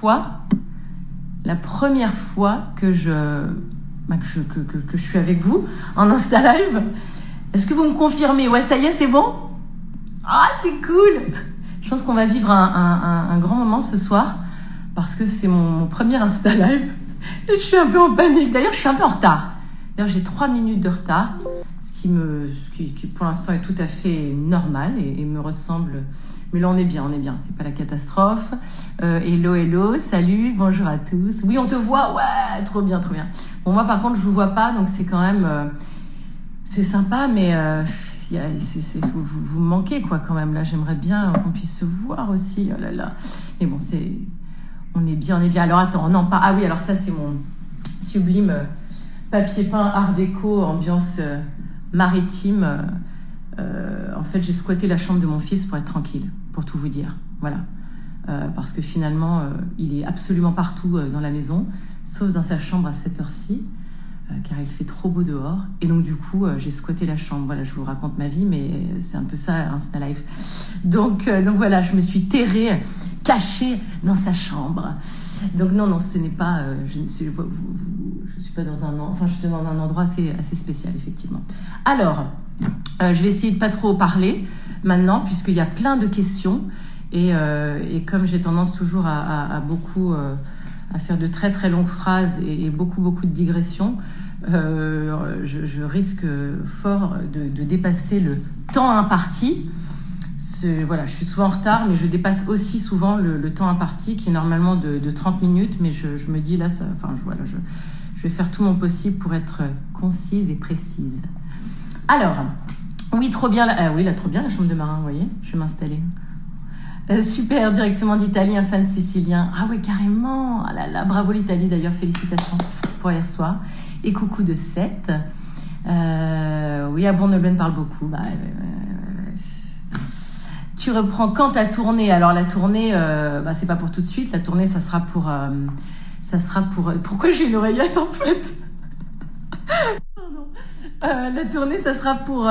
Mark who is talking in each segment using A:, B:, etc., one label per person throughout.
A: fois que je suis avec vous en Insta Live. Est-ce que vous me confirmez? Ouais, ça y est, c'est bon? Ah, c'est cool! Je pense qu'on va vivre un grand moment ce soir parce que c'est mon premier Insta Live et je suis un peu en panique. D'ailleurs, je suis un peu en retard. D'ailleurs, j'ai 3 minutes de retard, ce qui pour l'instant est tout à fait normal et me ressemble. Mais là, on est bien. C'est pas la catastrophe. Hello, salut, bonjour à tous. Oui, on te voit. Ouais, trop bien. Bon, moi, par contre, je vous vois pas, donc c'est quand même, c'est sympa, mais vous me manquez, quoi, quand même. Là, j'aimerais bien qu'on puisse se voir aussi. Oh là là. Mais bon, on est bien. Alors, attends, non, pas. Ah oui, alors ça, c'est mon sublime papier peint art déco, ambiance maritime. En fait, j'ai squatté la chambre de mon fils pour être tranquille, pour tout vous dire. Voilà. Parce que finalement, il est absolument partout dans la maison, sauf dans sa chambre à cette heure-ci, car il fait trop beau dehors. Et donc, du coup, j'ai squatté la chambre. Voilà, je vous raconte ma vie, mais c'est un peu ça, Insta Live. Donc voilà, je me suis terrée, cachée dans sa chambre. Donc non, ce n'est pas... je suis pas dans je suis dans un endroit assez spécial, effectivement. Alors... je vais essayer de pas trop parler maintenant puisqu'il y a plein de questions et comme j'ai tendance toujours à beaucoup à faire de très très longues phrases et beaucoup de digressions, je risque fort de dépasser le temps imparti. Voilà, je suis souvent en retard, mais je dépasse aussi souvent le temps imparti qui est normalement de 30 minutes, mais je me dis là, je vais faire tout mon possible pour être concise et précise. Alors, oui, trop bien, trop bien la chambre de marin, vous voyez, je vais m'installer. Super, directement d'Italie, un fan sicilien. Ah ouais, carrément. Ah là là, bravo l'Italie d'ailleurs, félicitations pour hier soir. Et coucou de Seth. Oui, Bourne-le-Ben parle beaucoup. Tu reprends quand ta tournée? Alors la tournée, c'est pas pour tout de suite. La tournée, ça sera pour. Pourquoi j'ai une oreillette en fait? La tournée, ça sera pour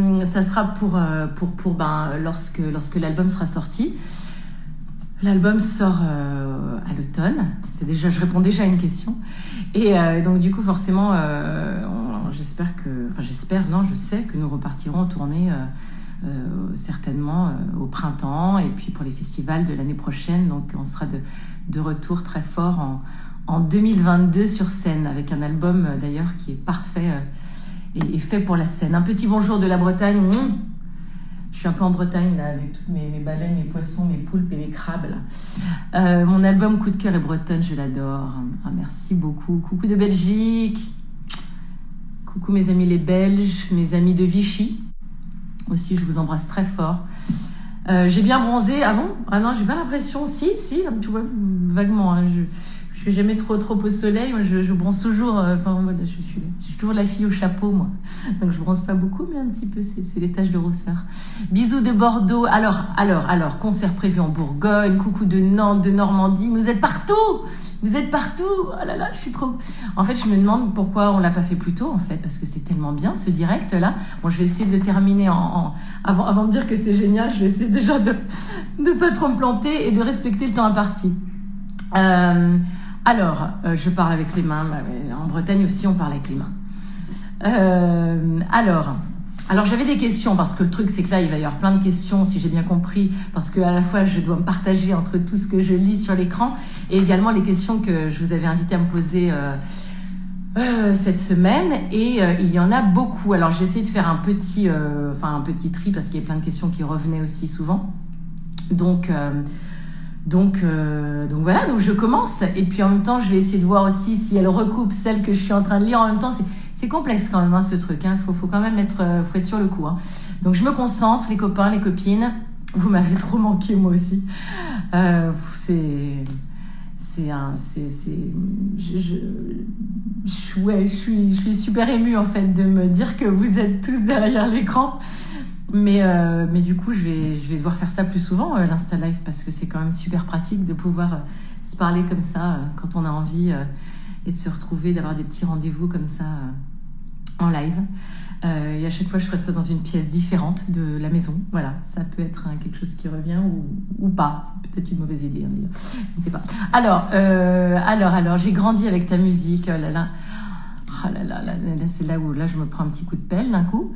A: lorsque l'album sera sorti. L'album sort à l'automne. Je réponds déjà à une question. Et donc du coup, forcément, je sais que nous repartirons en tournée certainement au printemps et puis pour les festivals de l'année prochaine. Donc on sera de retour très fort en 2022 sur scène avec un album d'ailleurs qui est parfait. Et fait pour la scène. Un petit bonjour de la Bretagne. Je suis un peu en Bretagne là avec toutes mes baleines, mes poissons, mes poulpes et mes crabes là. Mon album coup de cœur est bretonne, je l'adore. Merci beaucoup. Coucou de Belgique. Coucou mes amis les Belges, mes amis de Vichy. Aussi, je vous embrasse très fort. J'ai bien bronzé. Ah bon? Ah non, j'ai pas l'impression. Si, tu vois, vaguement. Je suis jamais trop au soleil. Moi, je bronze toujours. Je suis toujours la fille au chapeau, moi. Donc, je bronze pas beaucoup, mais un petit peu. C'est les taches de rousseur. Bisous de Bordeaux. Alors, concert prévu en Bourgogne. Coucou de Nantes, de Normandie. Vous êtes partout. Oh là là, je suis trop. En fait, je me demande pourquoi on l'a pas fait plus tôt, en fait, parce que c'est tellement bien ce direct là. Bon, je vais essayer de terminer avant de dire que c'est génial. Je vais essayer déjà de pas trop me planter et de respecter le temps imparti. Alors, je parle avec les mains. En Bretagne aussi, on parle avec les mains. Alors, j'avais des questions parce que le truc, c'est que là, il va y avoir plein de questions, si j'ai bien compris, parce que à la fois, je dois me partager entre tout ce que je lis sur l'écran et également les questions que je vous avais invité à me poser cette semaine. Et il y en a beaucoup. Alors, j'ai essayé de faire un petit tri parce qu'il y a plein de questions qui revenaient aussi souvent. Donc voilà, donc je commence et puis en même temps je vais essayer de voir aussi si elle recoupe celle que je suis en train de lire. En même temps c'est complexe quand même ce truc, faut quand même être sur le coup. Donc je me concentre, les copains, les copines, vous m'avez trop manqué moi aussi. Je suis super émue en fait de me dire que vous êtes tous derrière l'écran. Mais du coup, je vais devoir faire ça plus souvent, l'Insta Live, parce que c'est quand même super pratique de pouvoir se parler comme ça quand on a envie et de se retrouver, d'avoir des petits rendez-vous comme ça en live. Et à chaque fois, je ferai ça dans une pièce différente de la maison. Voilà, ça peut être quelque chose qui revient ou pas. C'est peut-être une mauvaise idée, hein, d'ailleurs. Je ne sais pas. Alors, j'ai grandi avec ta musique. Oh là là. Oh là là, là, c'est là où je me prends un petit coup de pelle d'un coup.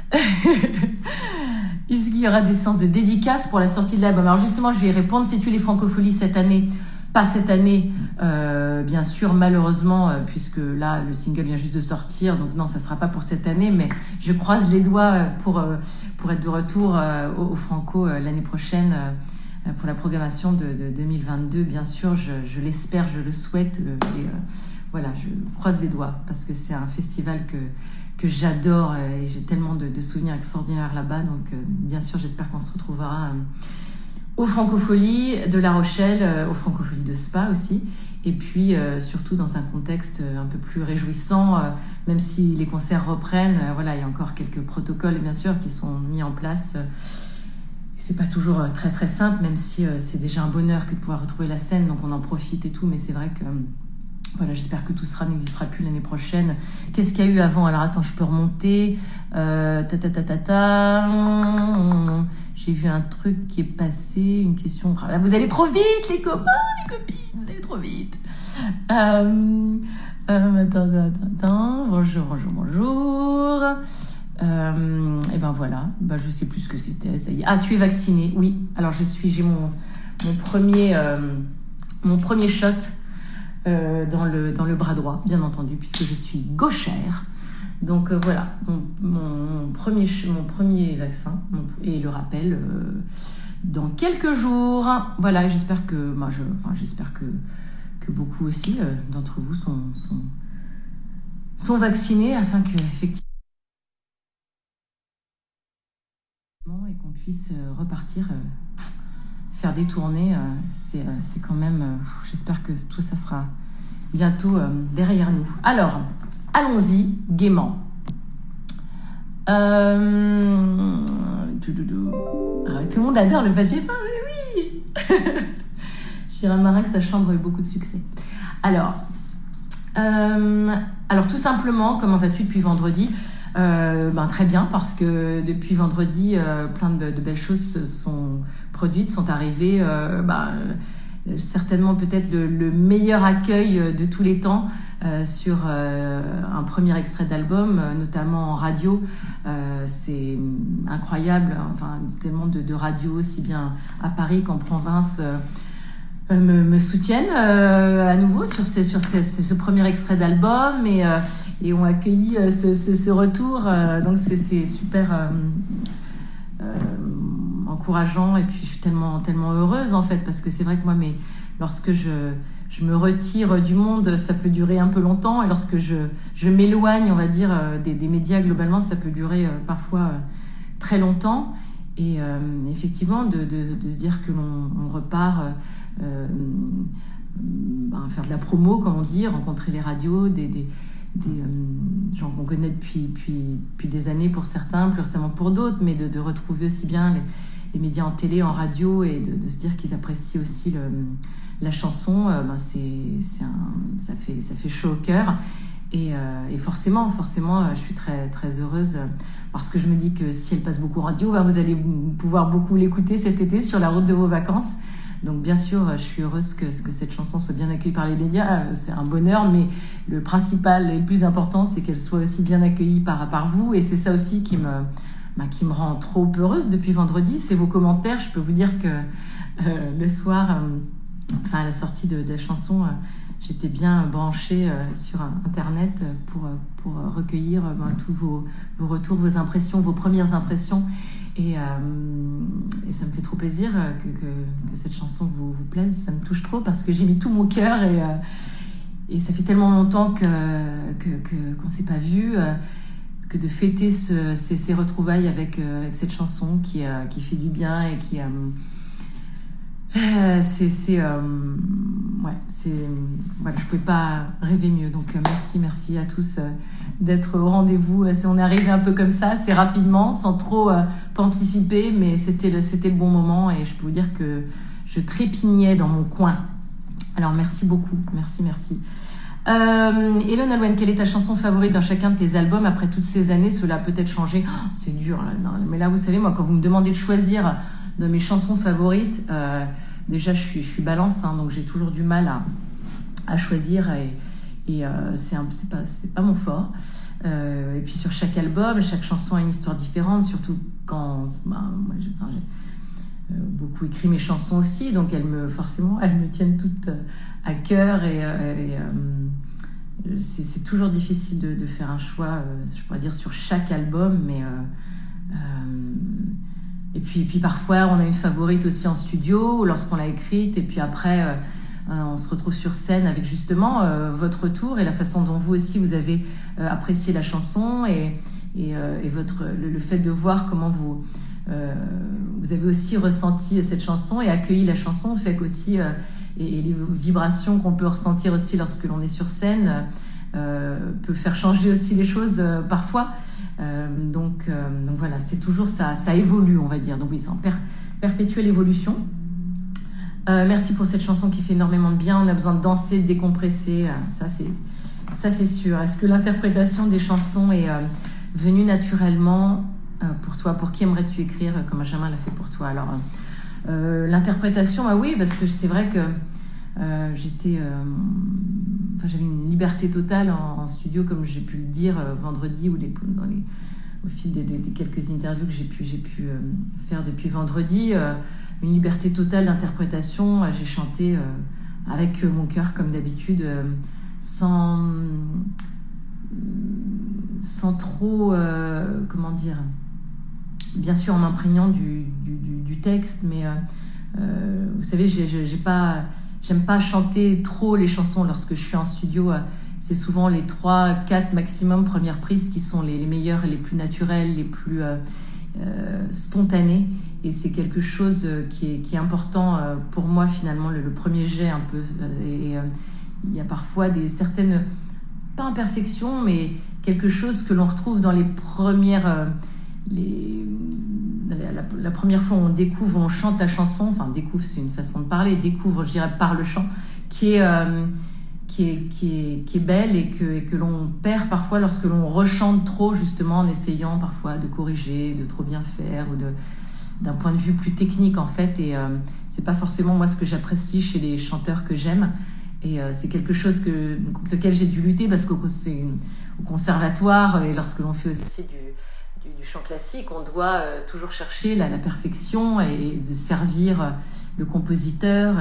A: Est-ce qu'il y aura des séances de dédicaces pour la sortie de l'album? Alors justement, je vais y répondre. Fais-tu les francopholies cette année? Pas cette année, bien sûr, malheureusement, puisque là, le single vient juste de sortir. Donc non, ça sera pas pour cette année, mais je croise les doigts pour être de retour au Franco l'année prochaine pour la programmation de 2022. Bien sûr, je l'espère, je le souhaite. Voilà, je croise les doigts parce que c'est un festival que j'adore et j'ai tellement de souvenirs extraordinaires là-bas. Donc, bien sûr, j'espère qu'on se retrouvera aux Francopholies de La Rochelle, aux Francopholies de Spa aussi. Et puis, surtout dans un contexte un peu plus réjouissant, même si les concerts reprennent. Voilà, il y a encore quelques protocoles, bien sûr, qui sont mis en place. C'est pas toujours très, très simple, même si c'est déjà un bonheur que de pouvoir retrouver la scène. Donc, on en profite et tout. Mais c'est vrai que... Voilà, j'espère que tout ça n'existera plus l'année prochaine. Qu'est-ce qu'il y a eu avant? Alors attends, je peux remonter. J'ai vu un truc qui est passé, une question. Là, vous allez trop vite, les copains, les copines, vous allez trop vite. Attends. Bonjour. Et ben voilà. Ben, je sais plus ce que c'était. Ça y est. Ah, tu es vacciné? Oui. Alors j'ai mon premier shot. Dans le bras droit, bien entendu, puisque je suis gauchère. Donc voilà, mon premier vaccin, et le rappel dans quelques jours. Voilà, j'espère que beaucoup aussi d'entre vous sont vaccinés afin que effectivement et qu'on puisse repartir. Faire des tournées, c'est quand même... j'espère que tout ça sera bientôt derrière nous. Alors, allons-y gaiement. Tout le monde adore le papier peint, mais oui. Gérard Marin, sa chambre a eu beaucoup de succès. Alors, tout simplement, comment vas-tu depuis vendredi? Très bien, parce que depuis vendredi, plein de belles choses sont produites, sont arrivées. Certainement peut-être le meilleur accueil de tous les temps sur un premier extrait d'album, notamment en radio. C'est incroyable, enfin tellement de radios, aussi bien à Paris qu'en province. Me soutiennent à nouveau sur ce premier extrait d'album et ont accueilli ce retour. Donc c'est super encourageant, et puis je suis tellement heureuse en fait, parce que c'est vrai que moi, lorsque je me retire du monde, ça peut durer un peu longtemps, et lorsque je m'éloigne, on va dire, des médias globalement, ça peut durer parfois très longtemps. Et effectivement, de se dire que l'on repart faire de la promo, comme on dit, rencontrer les radios, des gens qu'on connaît depuis des années pour certains, plus récemment pour d'autres, mais de retrouver aussi bien les médias en télé, en radio, et de se dire qu'ils apprécient aussi la chanson, ça fait chaud au cœur. Et forcément, je suis très, très heureuse, parce que je me dis que si elle passe beaucoup en radio, vous allez pouvoir beaucoup l'écouter cet été sur la route de vos vacances. Donc bien sûr, je suis heureuse que cette chanson soit bien accueillie par les médias. C'est un bonheur, mais le principal et le plus important, c'est qu'elle soit aussi bien accueillie par vous. Et c'est ça aussi qui me rend trop heureuse depuis vendredi. C'est vos commentaires. Je peux vous dire que le soir, à la sortie de la chanson, j'étais bien branchée sur Internet pour recueillir tous vos retours, vos impressions, vos premières impressions. Et ça me fait trop plaisir que cette chanson vous plaise. Ça me touche trop, parce que j'ai mis tout mon cœur, et ça fait tellement longtemps qu'on s'est pas vu, que de fêter ces retrouvailles avec cette chanson qui fait du bien, et qui je pouvais pas rêver mieux. Donc merci à tous d'être au rendez-vous. On est arrivé un peu comme ça, assez rapidement, sans trop anticiper, mais c'était le bon moment, et je peux vous dire que je trépignais dans mon coin. Alors merci beaucoup, merci. Hello Nolwenn, quelle est ta chanson favorite dans chacun de tes albums après toutes ces années? Cela a peut-être changé. Oh, c'est dur, là. Non, mais là, vous savez, moi, quand vous me demandez de choisir de mes chansons favorites, déjà, je suis balance, hein, donc j'ai toujours du mal à choisir et c'est pas mon fort. Et puis sur chaque album, chaque chanson a une histoire différente, surtout quand moi, j'ai beaucoup écrit mes chansons aussi, donc elles me tiennent toutes à cœur et c'est toujours difficile de faire un choix, je pourrais dire sur chaque album, mais et puis parfois on a une favorite aussi en studio lorsqu'on l'a écrite, et puis après on se retrouve sur scène avec justement votre retour et la façon dont vous aussi vous avez apprécié la chanson et le fait de voir comment vous avez aussi ressenti cette chanson et accueilli la chanson fait qu'aussi et les vibrations qu'on peut ressentir aussi lorsque l'on est sur scène peut faire changer aussi les choses parfois. Donc voilà, c'est toujours ça évolue, on va dire. Donc oui, c'est en perpétuelle évolution. Merci pour cette chanson qui fait énormément de bien. On a besoin de danser, de décompresser. Ça c'est sûr. Est-ce que l'interprétation des chansons est venue naturellement pour toi? Pour qui aimerais-tu écrire comme Benjamin l'a fait pour toi? Alors, l'interprétation, oui, parce que c'est vrai que j'avais une liberté totale en studio, comme j'ai pu le dire vendredi ou au fil des quelques interviews que j'ai pu faire depuis vendredi. Une liberté totale d'interprétation. J'ai chanté avec mon cœur comme d'habitude, sans trop, comment dire, bien sûr en m'imprégnant du texte, mais vous savez, j'aime pas chanter trop les chansons lorsque je suis en studio. C'est souvent les 3-4 maximum premières prises qui sont les meilleures, les plus naturelles, les plus spontanées. Et c'est quelque chose qui est important pour moi, finalement, le premier jet un peu. Et il y a parfois certaines, pas imperfections, mais quelque chose que l'on retrouve dans les premières... la première fois où on découvre, où on chante la chanson, enfin découvre, c'est une façon de parler, découvre, je dirais, par le chant, qui est belle et que l'on perd parfois lorsque l'on rechante trop, justement, en essayant parfois de corriger, de trop bien faire, ou d'un point de vue plus technique, en fait. Et c'est pas forcément moi ce que j'apprécie chez les chanteurs que j'aime. Et c'est quelque chose contre lequel j'ai dû lutter, parce qu'au conservatoire, et lorsque l'on fait aussi du chant classique, on doit toujours chercher la perfection et de servir le compositeur.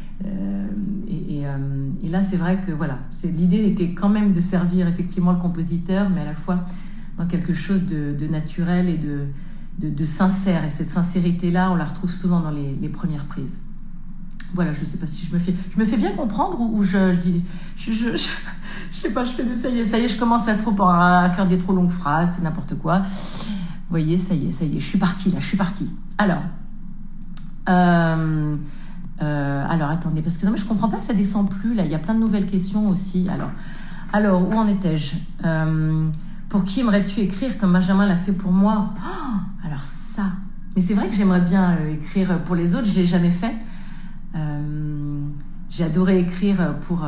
A: Et là, c'est vrai que voilà, l'idée était quand même de servir effectivement le compositeur, mais à la fois dans quelque chose de naturel et de sincère. Et cette sincérité-là, on la retrouve souvent dans les premières prises. Voilà, je sais pas si je me fais bien comprendre ou je dis, je sais pas, ça y est, je commence à faire des trop longues phrases, c'est n'importe quoi. Vous voyez, ça y est, je suis partie. Alors, attendez, parce que non, mais je comprends pas, ça descend plus, là, il y a plein de nouvelles questions aussi. Alors, où en étais-je? Pour qui aimerais-tu écrire comme Benjamin l'a fait pour moi? Alors ça, mais c'est vrai que j'aimerais bien écrire pour les autres, je l'ai jamais fait. J'ai adoré écrire pour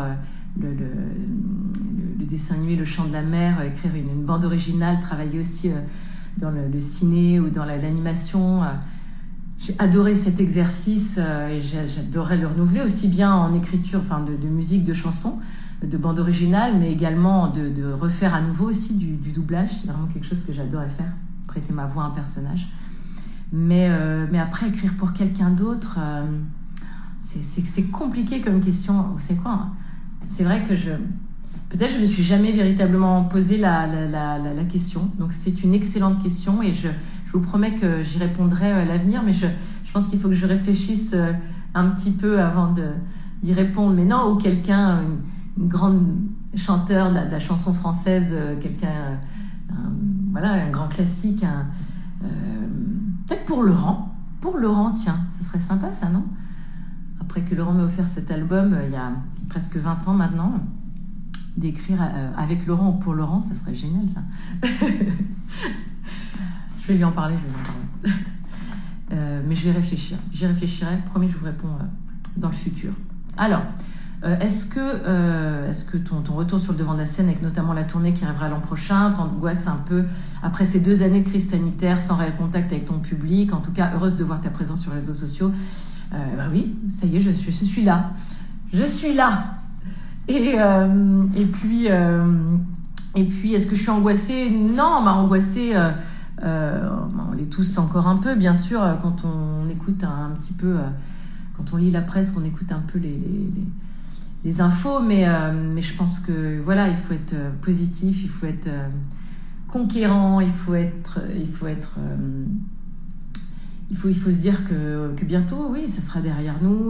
A: le dessin animé Le Chant de la Mer, écrire une bande originale, travailler aussi dans le ciné ou dans l'animation. J'ai adoré cet exercice et j'adorerais le renouveler aussi bien en écriture, enfin de musique, de chansons, de bande originale, mais également de refaire à nouveau aussi du doublage. C'est vraiment quelque chose que j'adorais faire, prêter ma voix à un personnage. Mais après, écrire pour quelqu'un d'autre, c'est compliqué comme question. Vous savez quoi, hein? C'est vrai que peut-être je ne me suis jamais véritablement posé la question. Donc c'est une excellente question et je vous promets que j'y répondrai à l'avenir, mais je pense qu'il faut que je réfléchisse un petit peu avant d'y répondre. Mais non, ou quelqu'un, une grande chanteur de la chanson française, un grand classique, peut-être pour Laurent. Pour Laurent, tiens, ça serait sympa ça, non? Après que Laurent m'ait offert cet album, il y a presque 20 ans maintenant, d'écrire avec Laurent ou pour Laurent, ça serait génial ça. Je vais lui en parler. Mais je vais réfléchir. J'y réfléchirai. Promis, je vous réponds dans le futur. Alors, Est-ce que ton retour sur le devant de la scène, avec notamment la tournée qui arrivera l'an prochain, t'angoisse un peu après ces 2 années de crise sanitaire sans réel contact avec ton public? En tout cas, heureuse de voir ta présence sur les réseaux sociaux. Oui, ça y est, je suis là. Je suis là. Et puis, est-ce que je suis angoissée? Non, angoissée, on l'est tous encore un peu, bien sûr, quand on écoute un petit peu, quand on lit la presse, qu'on écoute un peu les infos, mais je pense que voilà, il faut être positif, il faut être conquérant, il faut se dire que bientôt, oui, ça sera derrière nous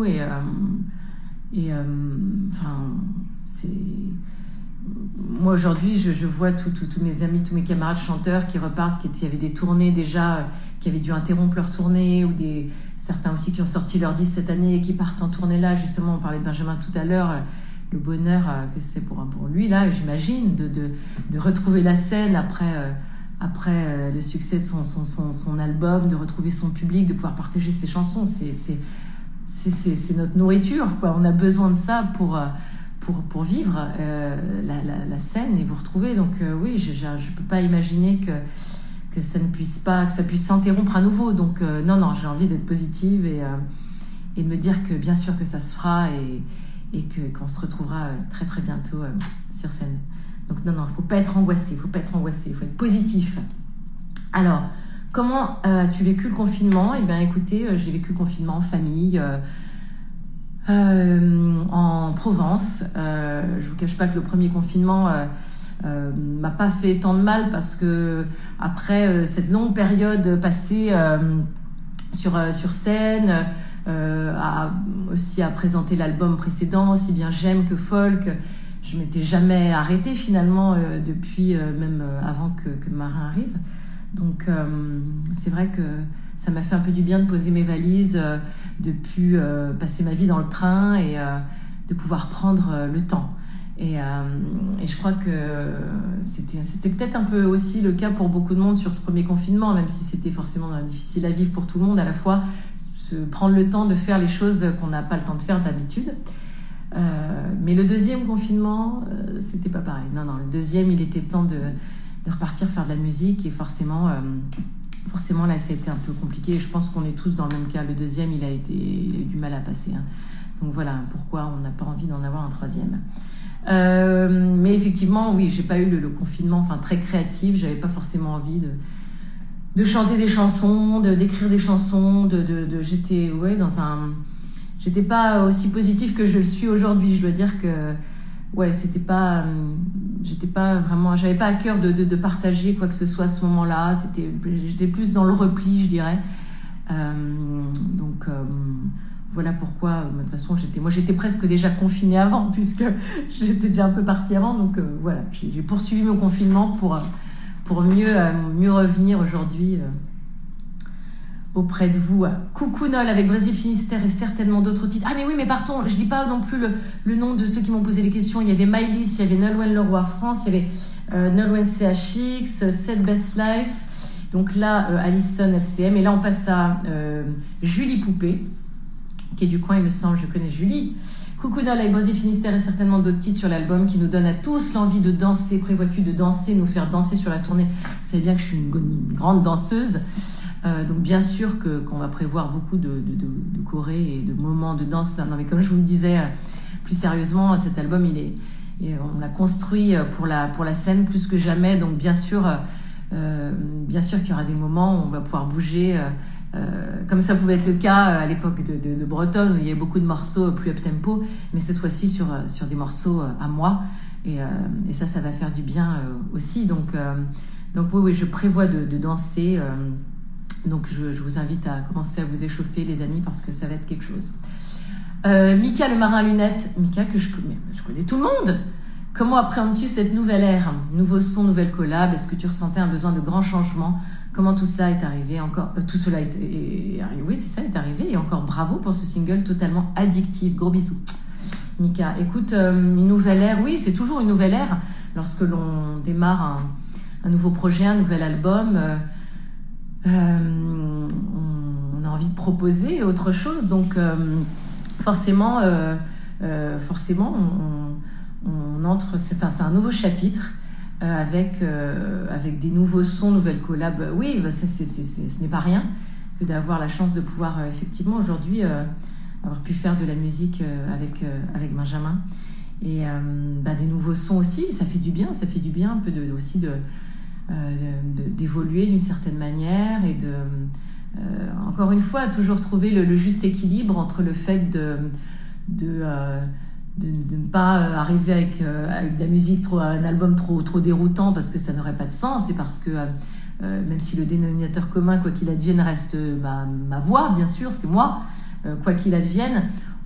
A: c'est moi aujourd'hui, je vois tous mes amis, tous mes camarades chanteurs qui repartent, qui avaient des tournées déjà, qui avaient dû interrompre leur tournée, ou certains aussi qui ont sorti leur disque cette année et qui partent en tournée là. Justement, on parlait de Benjamin tout à l'heure, le bonheur que c'est pour lui là, j'imagine, de retrouver la scène après le succès de son album, de retrouver son public, de pouvoir partager ses chansons. C'est notre nourriture, quoi. On a besoin de ça pour vivre la scène et vous retrouver. Donc oui, je peux pas imaginer que ça puisse s'interrompre à nouveau. Donc non, j'ai envie d'être positive et de me dire que bien sûr que ça se fera et qu'on se retrouvera très très bientôt sur scène. Donc non, faut pas être angoissé, il faut être positif. Alors, comment as-tu vécu le confinement? Eh bien, écoutez, j'ai vécu le confinement en famille, en Provence. Je vous cache pas que le premier confinement m'a pas fait tant de mal parce que après cette longue période passée sur scène, aussi à présenter l'album précédent, aussi bien J'aime que Folk, je m'étais jamais arrêtée finalement depuis même avant que Marin arrive. Donc c'est vrai que ça m'a fait un peu du bien de poser mes valises, de plus passer ma vie dans le train et de pouvoir prendre le temps. Et je crois que c'était peut-être un peu aussi le cas pour beaucoup de monde sur ce premier confinement, même si c'était forcément difficile à vivre pour tout le monde à la fois, prendre le temps de faire les choses qu'on n'a pas le temps de faire d'habitude. Mais le deuxième confinement, c'était pas pareil. Non, le deuxième, il était temps de repartir faire de la musique et forcément là, ça a été un peu compliqué. Et je pense qu'on est tous dans le même cas. Le deuxième, il a eu du mal à passer. Hein. Donc voilà pourquoi on n'a pas envie d'en avoir un troisième. Mais effectivement, oui, j'ai pas eu le confinement très créatif. J'avais pas forcément envie de chanter des chansons, d'écrire des chansons. J'étais pas aussi positive que je le suis aujourd'hui. Je dois dire que j'étais pas vraiment, j'avais pas à cœur de partager quoi que ce soit à ce moment-là. J'étais plus dans le repli, je dirais. Voilà pourquoi, de toute façon, j'étais presque déjà confinée avant, puisque j'étais déjà un peu partie avant. Donc voilà, j'ai poursuivi mon confinement pour mieux revenir aujourd'hui auprès de vous. Coucou Nol avec Brésil Finistère et certainement d'autres titres. Ah mais oui, mais pardon, je dis pas non plus le nom de ceux qui m'ont posé les questions. Il y avait Mylis, il y avait Nolwenn Leroy France, il y avait Nolwenn CHX, Set Best Life. Donc là, Alison LCM. Et là, on passe à Julie Poupée, qui est du coin, il me semble, je connais Julie. Coucou Nol avec Brésil Finistère et certainement d'autres titres sur l'album qui nous donnent à tous l'envie de danser. Prévois-tu de danser, nous faire danser sur la tournée? Vous savez bien que je suis une grande danseuse. Donc bien sûr qu'on va prévoir beaucoup de chorés et de moments de danse. Non mais comme je vous le disais, plus sérieusement, cet album on l'a construit pour la scène plus que jamais. Donc bien sûr qu'il y aura des moments où on va pouvoir bouger, comme ça pouvait être le cas à l'époque de Bretonne, où il y avait beaucoup de morceaux plus up tempo, mais cette fois-ci sur des morceaux à moi. Et ça va faire du bien aussi. Donc oui, je prévois de danser. Donc je vous invite à commencer à vous échauffer, les amis, parce que ça va être quelque chose. Mika le marin à lunettes, Mika que je connais tout le monde. Comment appréhendes-tu cette nouvelle ère? Nouveau son, nouvelle collab, est-ce que tu ressentais un besoin de grands changements? Comment tout cela est arrivé? Tout cela est arrivé, oui, c'est ça, est arrivé. Et encore bravo pour ce single totalement addictif. Gros bisous. Mika, écoute, une nouvelle ère, oui, c'est toujours une nouvelle ère. Lorsque l'on démarre un nouveau projet, un nouvel album, on a envie de proposer autre chose. Donc, forcément, forcément, on entre, c'est un nouveau chapitre avec des nouveaux sons, nouvelles collabs. Oui, ce n'est pas rien que d'avoir la chance de pouvoir effectivement aujourd'hui avoir pu faire de la musique avec Benjamin. Et des nouveaux sons aussi, ça fait du bien un peu aussi d'évoluer d'une certaine manière et encore une fois, toujours trouver le juste équilibre entre le fait de ne pas arriver avec de la musique, un album trop déroutant parce que ça n'aurait pas de sens, et parce que même si le dénominateur commun, quoi qu'il advienne, reste ma voix, bien sûr, c'est moi, quoi qu'il advienne,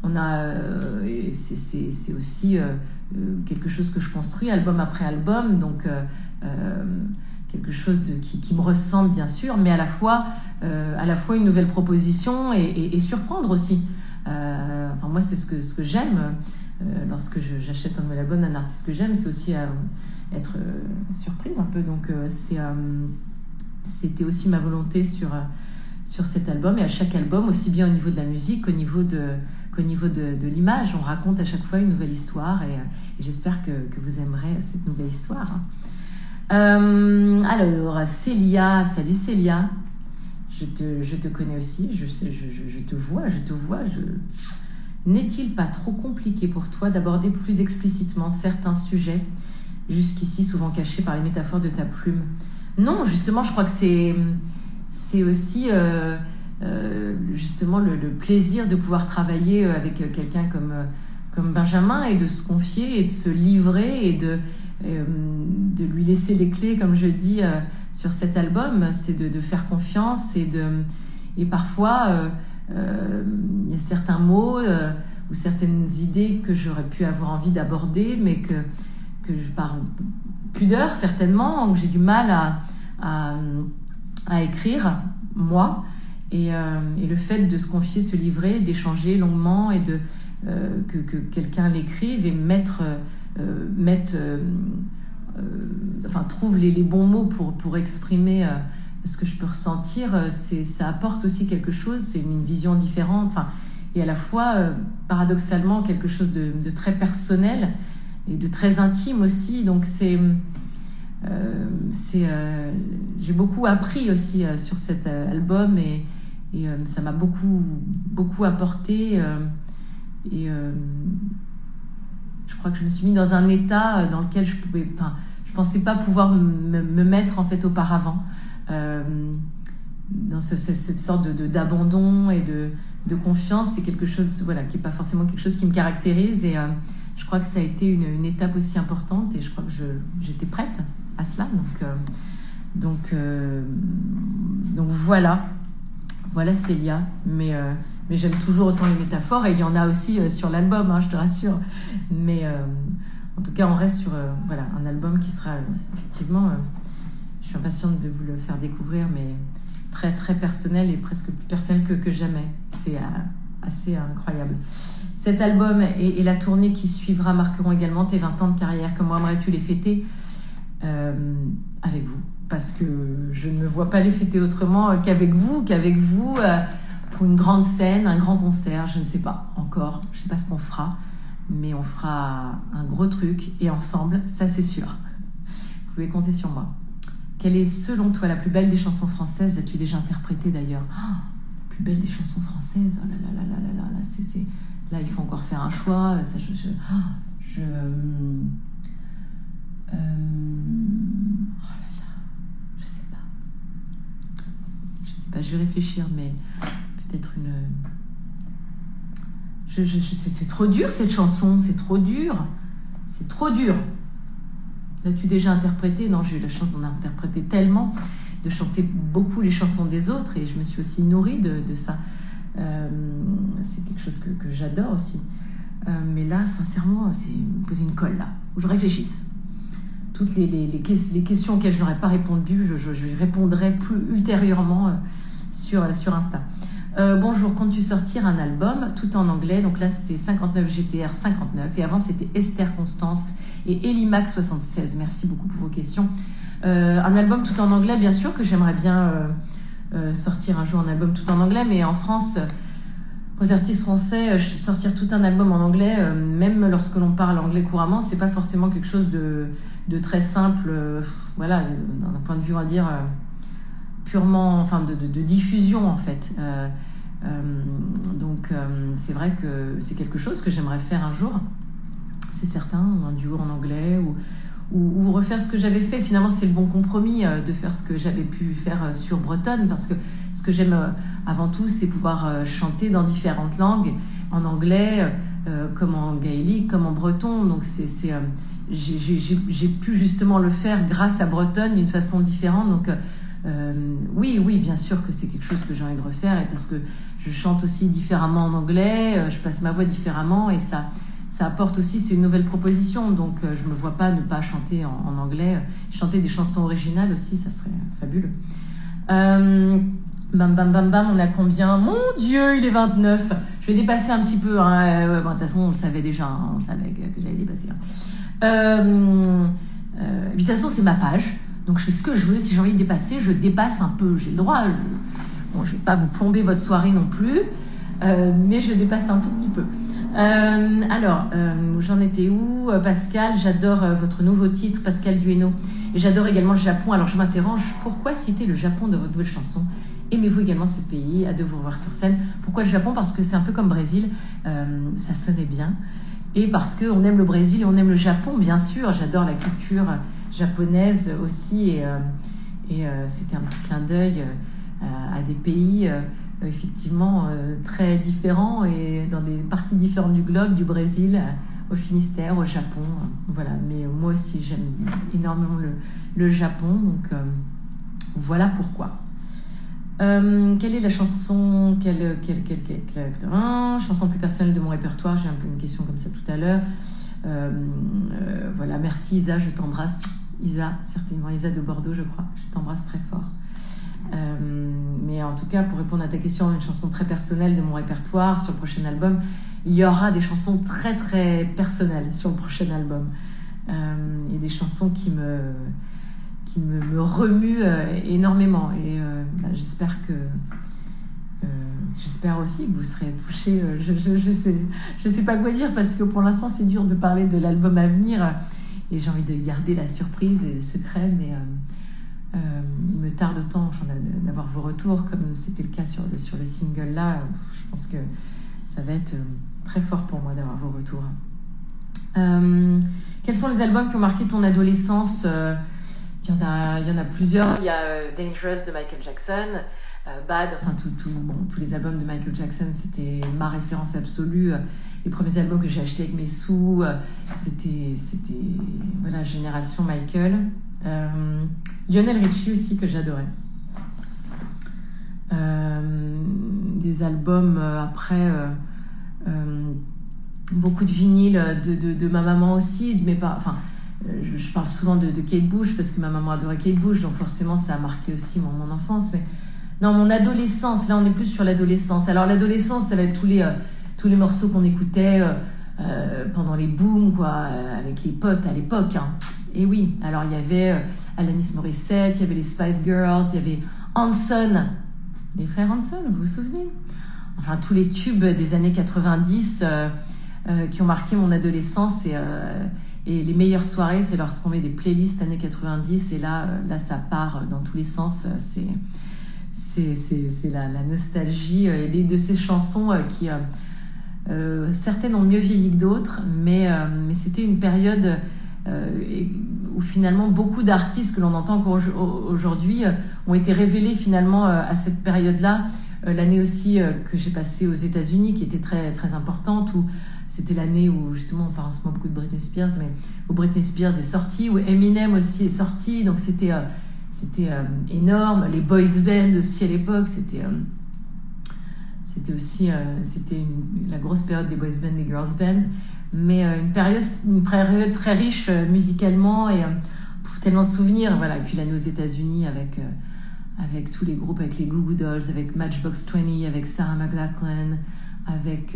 A: c'est aussi quelque chose que je construis album après album, donc quelque chose qui me ressemble bien sûr, mais à la fois une nouvelle proposition et surprendre aussi. Moi, c'est ce que j'aime lorsque j'achète un nouvel album d'un artiste que j'aime, c'est aussi être surprise un peu. Donc c'était aussi ma volonté sur cet album, et à chaque album, aussi bien au niveau de la musique qu'au niveau de l'image, on raconte à chaque fois une nouvelle histoire, et j'espère que vous aimerez cette nouvelle histoire. Alors, Célia, salut Célia, je te connais aussi, je te vois. N'est-il pas trop compliqué pour toi d'aborder plus explicitement certains sujets, jusqu'ici souvent cachés par les métaphores de ta plume? Non, justement, je crois que c'est aussi justement le plaisir de pouvoir travailler avec quelqu'un comme Benjamin, et de se confier et de se livrer et de lui laisser les clés, comme je dis, sur cet album. C'est de faire confiance, et parfois il y a certains mots ou certaines idées que j'aurais pu avoir envie d'aborder, mais que par pudeur certainement, que j'ai du mal à écrire moi, et le fait de se confier, de se livrer, d'échanger longuement, et que quelqu'un l'écrive et trouve les bons mots pour exprimer ce que je peux ressentir, ça apporte aussi quelque chose, c'est une vision différente, et à la fois paradoxalement quelque chose de très personnel et de très intime aussi. Donc j'ai beaucoup appris aussi sur cet album, et ça m'a beaucoup apporté, et je crois que je me suis mis dans un état dans lequel je pensais pas pouvoir me mettre en fait auparavant, dans cette sorte d'abandon et de confiance. C'est quelque chose qui est pas forcément quelque chose qui me caractérise, et je crois que ça a été une étape aussi importante, et je crois que j'étais prête à cela, donc voilà Célia, mais j'aime toujours autant les métaphores, et il y en a aussi sur l'album, je te rassure, mais en tout cas on reste sur un album qui sera effectivement, je suis impatiente de vous le faire découvrir, mais très très personnel, et presque plus personnel que jamais. C'est assez incroyable. Cet album et la tournée qui suivra marqueront également tes 20 ans de carrière. Comment aimerais-tu les fêter avec vous? Parce que je ne me vois pas les fêter autrement qu'avec vous, pour une grande scène, un grand concert, je ne sais pas encore, je ne sais pas ce qu'on fera, mais on fera un gros truc, et ensemble, ça c'est sûr. Vous pouvez compter sur moi. Quelle est selon toi la plus belle des chansons françaises? L'as-tu déjà interprétée d'ailleurs? La plus belle des chansons françaises, oh là là là là là là, là il faut encore faire un choix. Ça, je sais pas, je vais réfléchir, mais peut-être une... c'est trop dur cette chanson, c'est trop dur. L'as-tu déjà interprété? Non, j'ai eu la chance d'en interpréter tellement, de chanter beaucoup les chansons des autres, et je me suis aussi nourrie de ça. C'est quelque chose que j'adore aussi. Mais là, sincèrement, c'est me poser une colle, là, où je réfléchisse. Toutes les questions auxquelles je n'aurais pas répondu, je répondrai plus ultérieurement sur Insta. Bonjour, comptes-tu sortir un album tout en anglais? Donc là, c'est 59 GTR 59, et avant, c'était Esther Constance et Elimax 76. Merci beaucoup pour vos questions. Un album tout en anglais, bien sûr que j'aimerais bien sortir un jour un album tout en anglais, mais en France, aux artistes français, sortir tout un album en anglais, même lorsque l'on parle anglais couramment, c'est pas forcément quelque chose de très simple, voilà, d'un point de vue, on va dire, purement, enfin, de diffusion, en fait. Donc, c'est vrai que c'est quelque chose que j'aimerais faire un jour, c'est certain, un duo en anglais, ou refaire ce que j'avais fait. Finalement, c'est le bon compromis de faire ce que j'avais pu faire sur Bretonne, parce que ce que j'aime avant tout, c'est pouvoir chanter dans différentes langues, en anglais, comme en gaélique, comme en breton. Donc j'ai pu justement le faire grâce à Bretonne d'une façon différente. Donc oui, bien sûr que c'est quelque chose que j'ai envie de refaire, et parce que je chante aussi différemment en anglais, je passe ma voix différemment, et ça apporte aussi, c'est une nouvelle proposition. Donc je me vois pas ne pas chanter en anglais, chanter des chansons originales aussi, ça serait fabuleux. Bam, bam, bam, bam, on a combien? Mon Dieu, il est 29. Je vais dépasser un petit peu. Bon, de toute façon, on le savait déjà. On savait que j'allais dépasser. De toute façon, c'est ma page. Donc, je fais ce que je veux. Si j'ai envie de dépasser, je dépasse un peu. J'ai le droit. Bon, je vais pas vous plomber votre soirée non plus. Mais je dépasse un tout petit peu. Alors, j'en étais où? Pascal, j'adore votre nouveau titre, Pascal Dueno. Et j'adore également le Japon. Alors, je m'interroge, pourquoi citer le Japon dans votre nouvelle chanson? Aimez-vous également ce pays? Hâte de vous revoir sur scène. Pourquoi le Japon? Parce que c'est un peu comme Brésil, ça sonnait bien. Et parce qu'on aime le Brésil et on aime le Japon, bien sûr. J'adore la culture japonaise aussi. Et c'était un petit clin d'œil à des pays effectivement très différents et dans des parties différentes du globe, du Brésil au Finistère, au Japon. Voilà. Mais moi aussi, j'aime énormément le Japon. Donc voilà pourquoi. Quelle est la chanson chanson plus personnelle de mon répertoire? J'ai un peu une question comme ça tout à l'heure. Voilà, merci Isa, je t'embrasse. Isa, certainement, Isa de Bordeaux, je crois. Je t'embrasse très fort. Mais en tout cas, pour répondre à ta question, une chanson très personnelle de mon répertoire sur le prochain album. Il y aura des chansons très très personnelles sur le prochain album. Et des chansons qui me remue énormément, et j'espère aussi que vous serez touchés. Je sais pas quoi dire, parce que pour l'instant c'est dur de parler de l'album à venir, et j'ai envie de garder la surprise et le secret, mais il me tarde autant d'avoir vos retours, comme c'était le cas sur le single là. Je pense que ça va être très fort pour moi d'avoir vos retours. Quels sont les albums qui ont marqué ton adolescence? Il y en a plusieurs. Il y a Dangerous de Michael Jackson, Bad, enfin tous les albums de Michael Jackson, c'était ma référence absolue. Les premiers albums que j'ai achetés avec mes sous, c'était voilà, génération Michael. Lionel Richie aussi, que j'adorais. Des albums après, beaucoup de vinyles de ma maman aussi, de mes parents. Enfin, je parle souvent de Kate Bush parce que ma maman adorait Kate Bush, donc forcément ça a marqué aussi mon enfance. Mais non, mon adolescence, là on est plus sur l'adolescence. Alors l'adolescence, ça va être tous les morceaux qu'on écoutait pendant les booms, quoi, avec les potes à l'époque. Hein. Et oui, alors il y avait Alanis Morissette, il y avait les Spice Girls, il y avait Hanson, les frères Hanson, vous vous souvenez? Enfin, tous les tubes des années 90 qui ont marqué mon adolescence. Et les meilleures soirées, c'est lorsqu'on met des playlists années 90, et là ça part dans tous les sens. C'est la nostalgie et de ces chansons qui certaines ont mieux vieilli que d'autres, mais c'était une période où finalement beaucoup d'artistes que l'on entend encore aujourd'hui ont été révélés finalement à cette période-là. L'année aussi que j'ai passée aux États-Unis, qui était très très importante, où c'était l'année où justement on parle en ce moment beaucoup de Britney Spears, mais où Britney Spears est sortie, où Eminem aussi est sorti, donc c'était énorme. Les boys band aussi à l'époque, c'était aussi la grosse période des boys band, des girls band, mais une période très riche musicalement, et tellement de souvenirs, voilà. Et puis l'année aux États-Unis avec tous les groupes, avec les Goo Goo Dolls, avec Matchbox 20, avec Sarah McLachlan, avec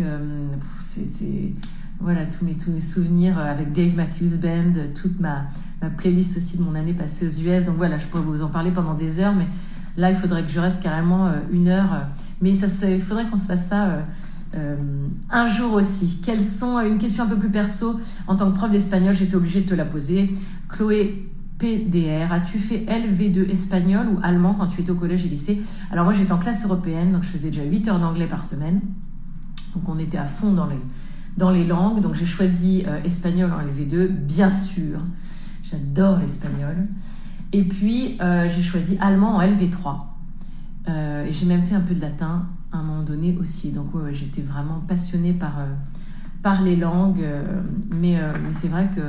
A: voilà, tous mes souvenirs, avec Dave Matthews Band, toute ma playlist aussi de mon année passée aux US. Donc voilà, je pourrais vous en parler pendant des heures, mais là il faudrait que je reste carrément une heure. Mais il faudrait qu'on se fasse ça Un jour aussi. Quelles sont, une question un peu plus perso, en tant que prof d'espagnol, j'étais obligée de te la poser. Chloé PDR, as-tu fait LV2 espagnol ou allemand quand tu étais au collège et lycée? Alors moi j'étais en classe européenne, donc je faisais déjà 8 heures d'anglais par semaine. Donc on était à fond dans les langues. Donc j'ai choisi espagnol en LV2, bien sûr. J'adore l'espagnol. Et puis j'ai choisi allemand en LV3. Et j'ai même fait un peu de latin à un moment donné aussi. Donc j'étais vraiment passionnée par les langues. Mais c'est vrai que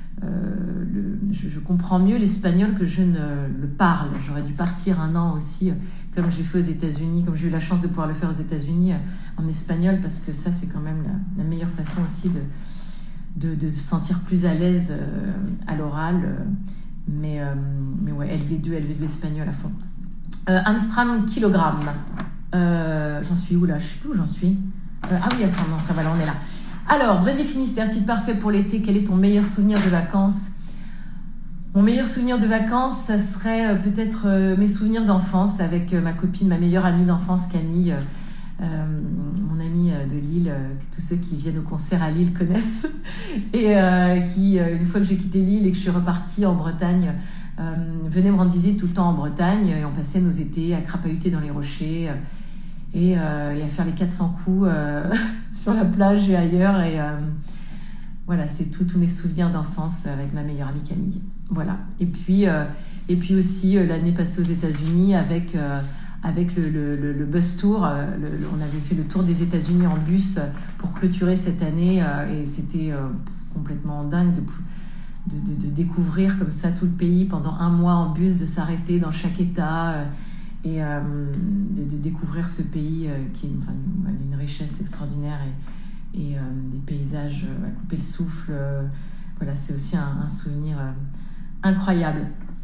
A: je comprends mieux l'espagnol que je ne le parle. J'aurais dû partir un an aussi, comme j'ai fait aux États-Unis, comme j'ai eu la chance de pouvoir le faire aux États-Unis en espagnol, parce que ça, c'est quand même la meilleure façon aussi de se sentir plus à l'aise à l'oral. Mais ouais, LV2 espagnol à fond. Amstram kilogramme. J'en suis où là? Je sais plus où j'en suis. Ah oui, attends, non, ça va, là, on est là. Alors, Brésil-Finistère, titre parfait pour l'été. Quel est ton meilleur souvenir de vacances? Mon meilleur souvenir de vacances, ça serait peut-être mes souvenirs d'enfance avec ma copine, ma meilleure amie d'enfance, Camille, mon amie de Lille, que tous ceux qui viennent au concert à Lille connaissent. Et qui, une fois que j'ai quitté Lille et que je suis repartie en Bretagne, venait me rendre visite tout le temps en Bretagne. Et on passait nos étés à crapahuter dans les rochers et à faire les 400 coups sur la plage et ailleurs. Et voilà, c'est tous mes souvenirs d'enfance avec ma meilleure amie Camille. Voilà. Et puis aussi l'année passée aux États-Unis avec le bus tour. On avait fait le tour des États-Unis en bus pour clôturer cette année et c'était complètement dingue de découvrir comme ça tout le pays pendant un mois en bus, de s'arrêter dans chaque État et de découvrir ce pays qui est une richesse extraordinaire et des paysages à couper le souffle. Voilà, c'est aussi un souvenir incroyable.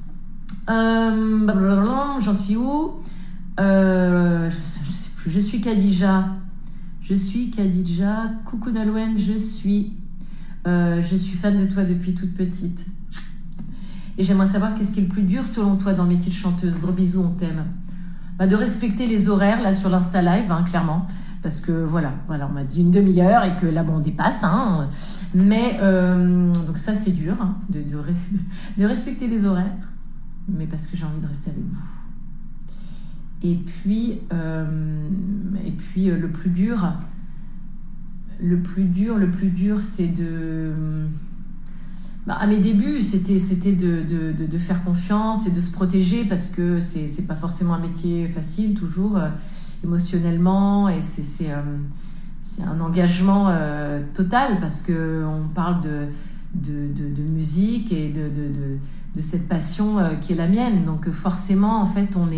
A: J'en suis où? Je sais plus. Je suis Khadija. Coucou Nalouen, je suis fan de toi depuis toute petite. Et j'aimerais savoir qu'est-ce qui est le plus dur selon toi dans le métier de chanteuse. Gros bisous, on t'aime. De respecter les horaires là sur l'Insta Live, clairement. Parce que voilà, on m'a dit une demi-heure et que là, on dépasse. Mais donc ça, c'est dur de respecter les horaires. Mais parce que j'ai envie de rester avec vous. Et puis le plus dur, c'est de... à mes débuts, c'était de faire confiance et de se protéger parce que c'est pas forcément un métier facile, toujours, émotionnellement. Et c'est un engagement total parce qu'on parle de musique et de cette passion qui est la mienne. Donc forcément, en fait, on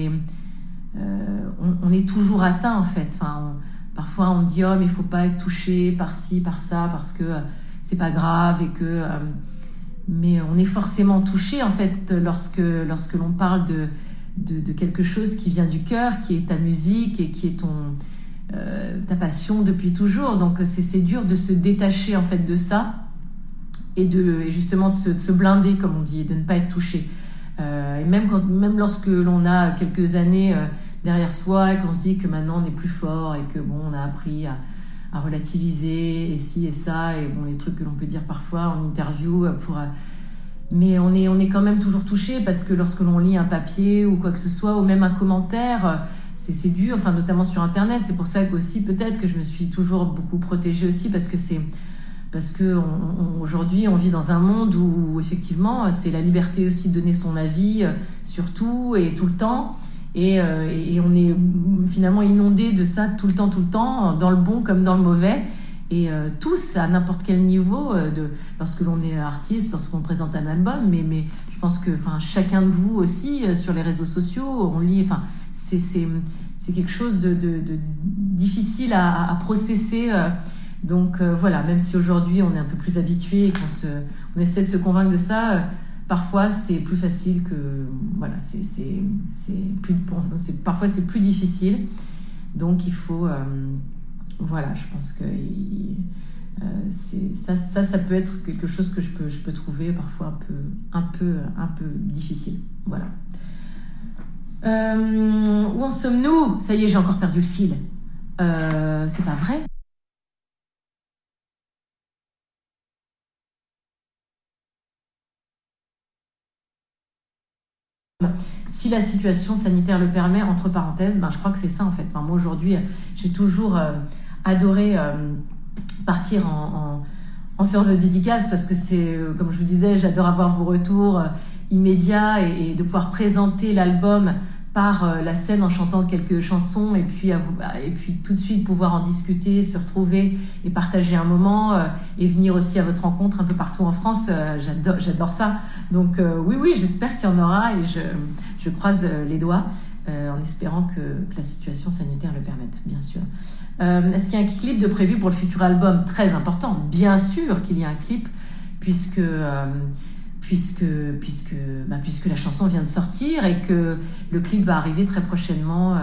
A: est toujours atteint, en fait. Parfois, on dit « Oh, mais il ne faut pas être touché par ci, par ça, parce que c'est pas grave. » et que mais on est forcément touché, en fait, lorsque l'on parle de quelque chose qui vient du cœur, qui est ta musique et qui est ta passion depuis toujours. Donc, c'est dur de se détacher, en fait, de ça et justement de se blinder, comme on dit, de ne pas être touché. Et même lorsque l'on a quelques années derrière soi et qu'on se dit que maintenant on est plus fort et que on a appris à relativiser et ci et ça et les trucs que l'on peut dire parfois en interview mais on est quand même toujours touché parce que lorsque l'on lit un papier ou quoi que ce soit ou même un commentaire, c'est dur, notamment sur internet. C'est pour ça qu'aussi peut-être que je me suis toujours beaucoup protégée aussi parce que aujourd'hui on vit dans un monde où effectivement c'est la liberté aussi de donner son avis sur tout et tout le temps et on est finalement inondé de ça tout le temps, dans le bon comme dans le mauvais et tous à n'importe quel niveau lorsque l'on est artiste, lorsqu'on présente un album, mais je pense que chacun de vous aussi sur les réseaux sociaux on lit, c'est quelque chose de difficile à processer. Donc voilà, même si aujourd'hui on est un peu plus habitué et qu'on essaie de se convaincre de ça, parfois c'est plus facile que voilà, parfois c'est plus difficile. Donc il faut voilà, je pense que ça peut être quelque chose que je peux trouver parfois un peu difficile. Voilà. Où en sommes-nous? Ça y est, j'ai encore perdu le fil. C'est pas vrai. Si la situation sanitaire le permet, entre parenthèses, je crois que c'est ça en fait. Moi aujourd'hui, j'ai toujours adoré partir en séance de dédicace parce que c'est, comme je vous disais, j'adore avoir vos retours immédiats et de pouvoir présenter l'album par la scène en chantant quelques chansons et puis tout de suite pouvoir en discuter, se retrouver et partager un moment et venir aussi à votre rencontre un peu partout en France. J'adore ça. Donc oui, j'espère qu'il y en aura et je croise les doigts en espérant que la situation sanitaire le permette, bien sûr. Est-ce qu'il y a un clip de prévu pour le futur album? Très important. Bien sûr qu'il y a un clip puisque la chanson vient de sortir et que le clip va arriver très prochainement.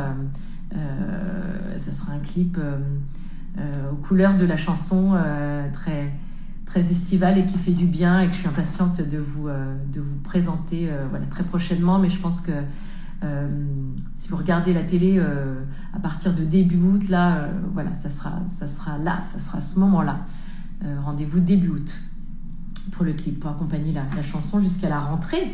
A: Ça sera un clip aux couleurs de la chanson, très, très estival et qui fait du bien et que je suis impatiente de vous présenter très prochainement. Mais je pense que si vous regardez la télé à partir de début août, ça sera à ce moment-là. Rendez-vous début août pour le clip, pour accompagner la chanson jusqu'à la rentrée.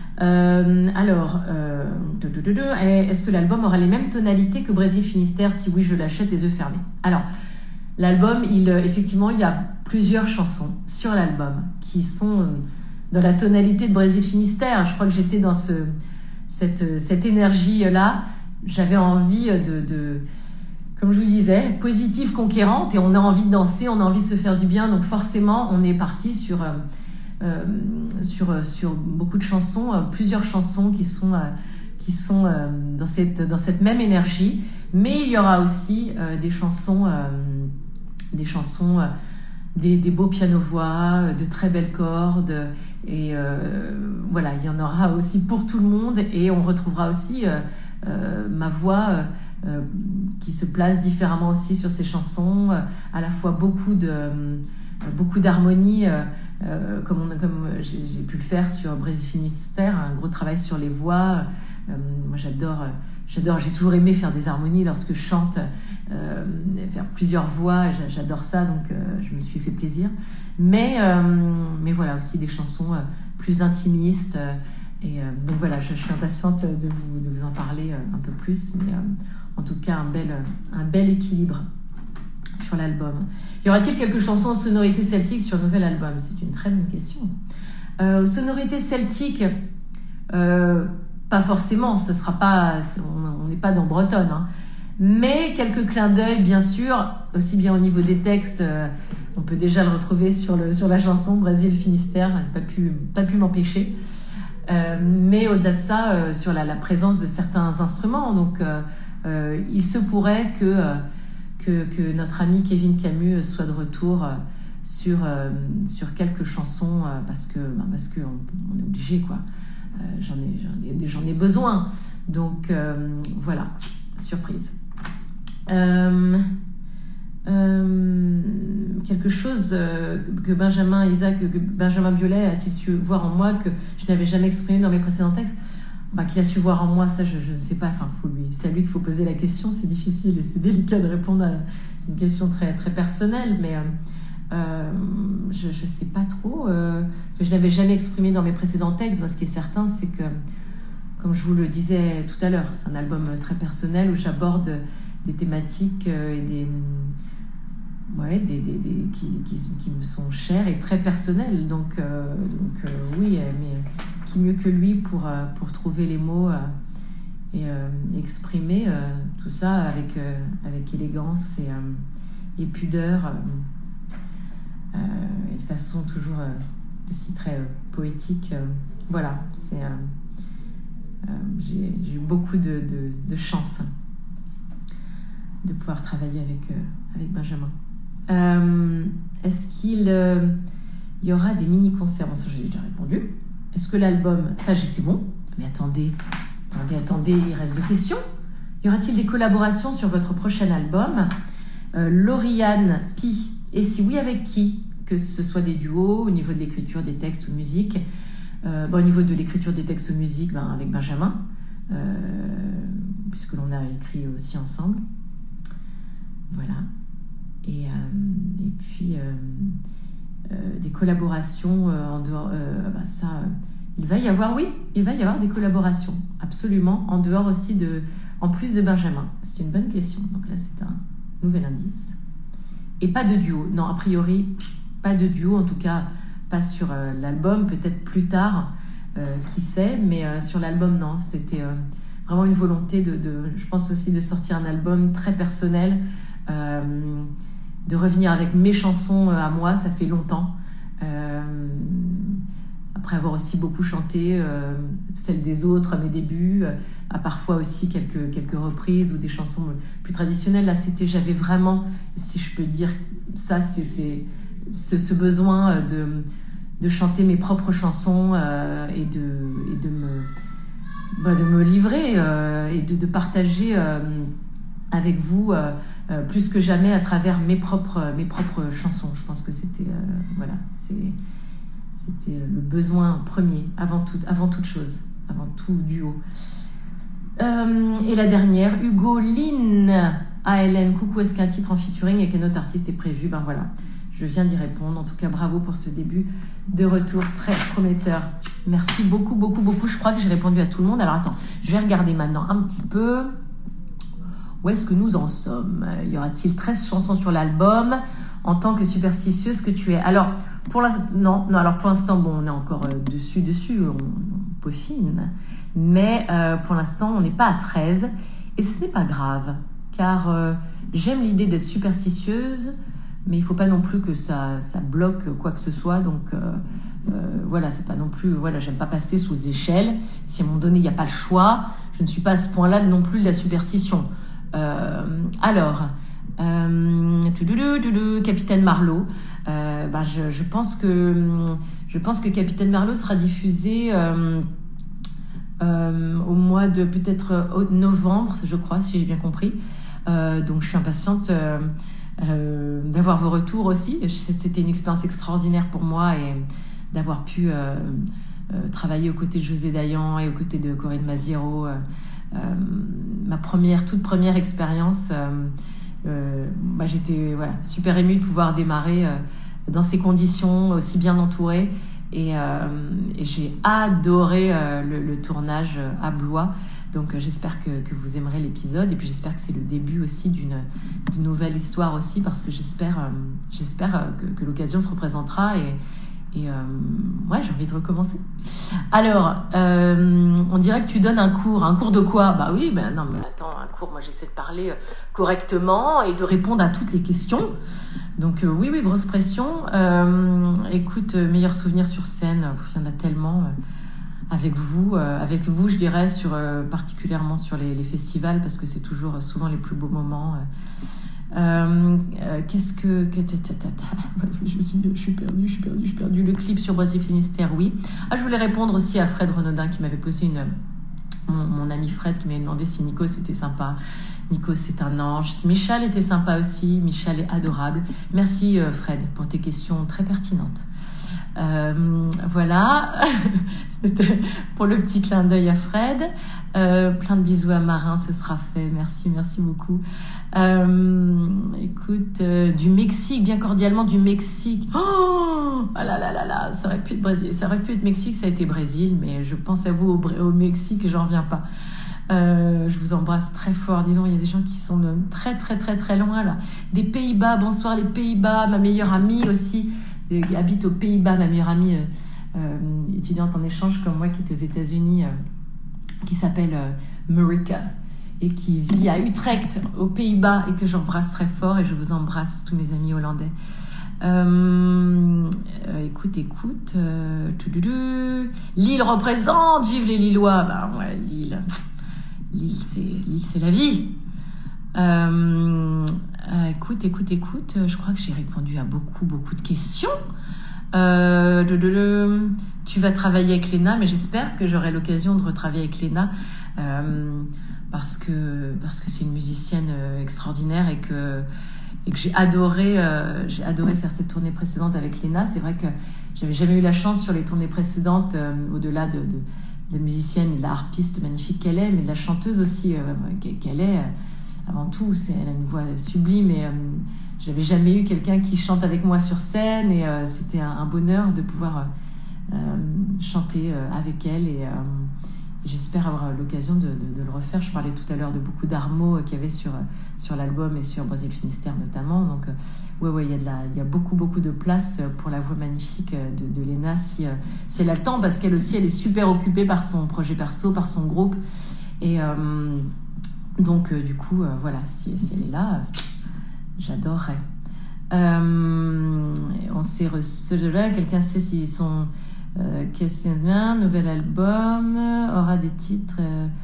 A: Est-ce que l'album aura les mêmes tonalités que Brésil Finistère? Si oui, je l'achète les yeux fermés. Alors, l'album, effectivement, il y a plusieurs chansons sur l'album qui sont dans la tonalité de Brésil Finistère. Je crois que j'étais dans cette énergie-là. J'avais envie de comme je vous disais, positive, conquérante, et on a envie de danser, on a envie de se faire du bien, donc forcément on est parti sur beaucoup de chansons, plusieurs chansons qui sont dans cette même énergie, mais il y aura aussi des beaux piano-voix, de très belles cordes, et il y en aura aussi pour tout le monde, et on retrouvera aussi ma voix qui se place différemment aussi sur ces chansons, à la fois beaucoup d'harmonie, comme j'ai pu le faire sur Brésil Finistère, un gros travail sur les voix. Moi j'adore, j'ai toujours aimé faire des harmonies lorsque je chante, faire plusieurs voix, j'adore ça, donc je me suis fait plaisir. Mais voilà, aussi des chansons plus intimistes, donc voilà, je suis impatiente de vous en parler un peu plus, mais en tout cas un bel équilibre sur l'album. Y aura-t-il quelques chansons en sonorité celtique sur le nouvel album? C'est une très bonne question. Sonorité celtique, pas forcément, ça sera pas, on n'est pas dans Bretonne, hein. Mais quelques clins d'œil, bien sûr, aussi bien au niveau des textes, on peut déjà le retrouver sur la chanson Brésil Finistère, pas pu m'empêcher. Mais au-delà de ça, sur la présence de certains instruments, donc il se pourrait que notre ami Kevin Camus soit de retour sur quelques chansons parce que on est obligé, quoi. J'en ai besoin, donc voilà, surprise. Quelque chose que Benjamin Biolay a-t-il su voir en moi que je n'avais jamais exprimé dans mes précédents textes? Qu'il a su voir en moi, ça je ne sais pas, c'est à lui qu'il faut poser la question, c'est difficile et c'est délicat de répondre c'est une question très, très personnelle, mais je ne sais pas trop, que je n'avais jamais exprimé dans mes précédents textes. Ce qui est certain, c'est que, comme je vous le disais tout à l'heure, c'est un album très personnel où j'aborde des thématiques et qui me sont chères et très personnelles, donc oui, mais qui mieux que lui pour trouver les mots et exprimer tout ça avec élégance et pudeur, et de façon toujours aussi très poétique. Voilà, j'ai eu beaucoup de chance de pouvoir travailler avec Benjamin. Est-ce qu'il y aura des mini-concerts? Bon, ça j'ai déjà répondu. Est-ce que l'album... Ça, c'est bon. Mais attendez, il reste 2 questions. Y aura-t-il des collaborations sur votre prochain album? Lauriane Pi. Et si oui, avec qui? Que ce soit des duos, au niveau de l'écriture des textes ou musique. Au niveau de l'écriture des textes ou musique, avec Benjamin, puisque l'on a écrit aussi ensemble. Voilà. Et puis des collaborations en dehors, ça il va y avoir des collaborations, absolument, en plus de Benjamin. C'est une bonne question. Donc là, c'est un nouvel indice. Et pas de duo. Non, a priori, pas de duo, en tout cas, pas sur l'album, peut-être plus tard, qui sait, mais sur l'album, non. C'était vraiment une volonté je pense aussi de sortir un album très personnel, de revenir avec mes chansons à moi, ça fait longtemps. Après avoir aussi beaucoup chanté celles des autres à mes débuts, à parfois aussi quelques reprises ou des chansons plus traditionnelles. Là, j'avais vraiment, si je peux dire ça, c'est ce besoin de chanter mes propres chansons et de me livrer et de partager avec vous plus que jamais à travers mes propres chansons. Je pense que c'était le besoin premier, avant toute chose, avant tout duo. Et la dernière, Hugo Lynn ALN, coucou, est-ce qu'un titre en featuring et quel autre artiste est prévu? Ben voilà, je viens d'y répondre. En tout cas, bravo pour ce début de retour très prometteur. Merci beaucoup, beaucoup, beaucoup. Je crois que j'ai répondu à tout le monde. Alors attends, je vais regarder maintenant un petit peu. Où est-ce que nous en sommes? Y aura-t-il 13 chansons sur l'album? En tant que superstitieuse que tu es. Alors, pour l'instant, alors pour l'instant, bon, on est encore dessus, on peaufine. Mais pour l'instant, on n'est pas à 13. Et ce n'est pas grave, car j'aime l'idée d'être superstitieuse, mais il ne faut pas non plus que ça bloque quoi que ce soit. Donc, voilà, c'est pas non plus... Voilà, j'aime pas passer sous échelle. Si à un moment donné, il n'y a pas le choix, je ne suis pas à ce point-là non plus de la superstition. Alors... Capitaine Marlowe. Je pense que Capitaine Marlowe sera diffusé au mois de peut-être novembre, je crois, si j'ai bien compris. Donc je suis impatiente d'avoir vos retours aussi. C'était une expérience extraordinaire pour moi et d'avoir pu travailler aux côtés de José Dayan et aux côtés de Corinne Maziero. Ma toute première expérience. J'étais super émue de pouvoir démarrer dans ces conditions, aussi bien entourée, et j'ai adoré le tournage à Blois. Donc j'espère que vous aimerez l'épisode, et puis j'espère que c'est le début aussi d'une nouvelle histoire aussi, parce que j'espère que l'occasion se représentera et j'ai envie de recommencer. Alors, on dirait que tu donnes un cours de quoi? Bah oui, non, mais attends, un cours, moi j'essaie de parler correctement et de répondre à toutes les questions. Donc oui, grosse pression. Écoute, meilleurs souvenirs sur scène, il y en a tellement avec vous, je dirais, particulièrement sur les festivals, parce que c'est toujours souvent les plus beaux moments. Qu'est-ce que je suis perdue. Le clip sur Boissy Finistère, oui. Je voulais répondre aussi à Fred Renaudin qui m'avait posé mon ami Fred qui m'avait demandé si Nikos était sympa. Nikos, c'est un ange. Si Michal était sympa aussi, Michal est adorable. Merci Fred pour tes questions très pertinentes. Voilà. C'était pour le petit clin d'œil à Fred. Plein de bisous à Marin, ce sera fait. Merci beaucoup. Écoute, du Mexique, bien cordialement du Mexique. Oh là, ça aurait pu être Brésil, ça aurait pu être Mexique, ça a été Brésil, mais je pense à vous au Mexique et j'en reviens pas. Je vous embrasse très fort. Dis donc, il y a des gens qui sont de très très très très loin là. Des Pays-Bas, bonsoir les Pays-Bas. Ma meilleure amie aussi qui habite aux Pays-Bas, ma meilleure amie étudiante en échange comme moi qui est aux États-Unis, qui s'appelle Marika et qui vit à Utrecht aux Pays-Bas et que j'embrasse très fort, et je vous embrasse tous mes amis hollandais. Écoute, Lille représente, vive les Lillois. Lille c'est la vie. Écoute, je crois que j'ai répondu à beaucoup de questions. Tu vas travailler avec Léna, mais j'espère que j'aurai l'occasion de retravailler avec Léna, parce que c'est une musicienne extraordinaire et que j'ai adoré faire cette tournée précédente avec Léna. C'est vrai que j'avais jamais eu la chance sur les tournées précédentes, au-delà de la musicienne et de la harpiste magnifique qu'elle est, mais de la chanteuse aussi qu'elle est. Avant tout, elle a une voix sublime, et j'avais jamais eu quelqu'un qui chante avec moi sur scène, et c'était un bonheur de pouvoir chanter avec elle et j'espère avoir l'occasion de le refaire. Je parlais tout à l'heure de beaucoup d'armos qu'il y avait sur l'album et sur Brésil Finistère notamment. Donc, il y a beaucoup de place pour la voix magnifique de Léna si elle a le temps, parce qu'elle aussi, elle est super occupée par son projet perso, par son groupe. Et donc, du coup, voilà, si elle est là, j'adorerais. On s'est reçu de là. Quelqu'un sait s'ils sont... qu'est-ce que c'est un nouvel album aura des titres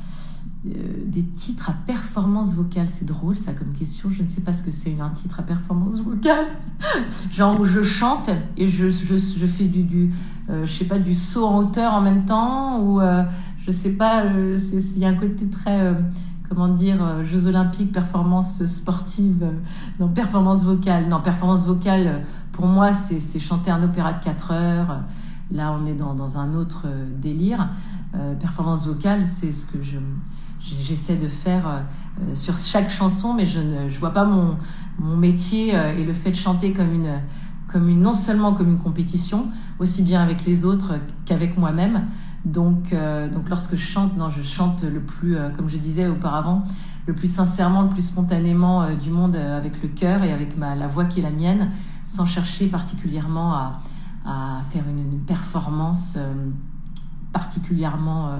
A: à performance vocale. C'est drôle ça comme question. Je ne sais pas ce que c'est un titre à performance vocale. Genre où je chante et je fais du je sais pas, du saut en hauteur en même temps, ou je sais pas, il y a un côté très comment dire, Jeux Olympiques, performance sportive, non, performance vocale. Non, performance vocale, pour moi, c'est chanter un opéra de 4 heures. Là, on est dans un autre délire. Performance vocale, c'est ce que j'essaie de faire sur chaque chanson, mais je vois pas mon métier et le fait de chanter non seulement comme une compétition, aussi bien avec les autres qu'avec moi-même. Donc lorsque je chante, je chante le plus, comme je disais auparavant, le plus sincèrement, le plus spontanément du monde, avec le cœur et avec la voix qui est la mienne, sans chercher particulièrement à faire une performance particulièrement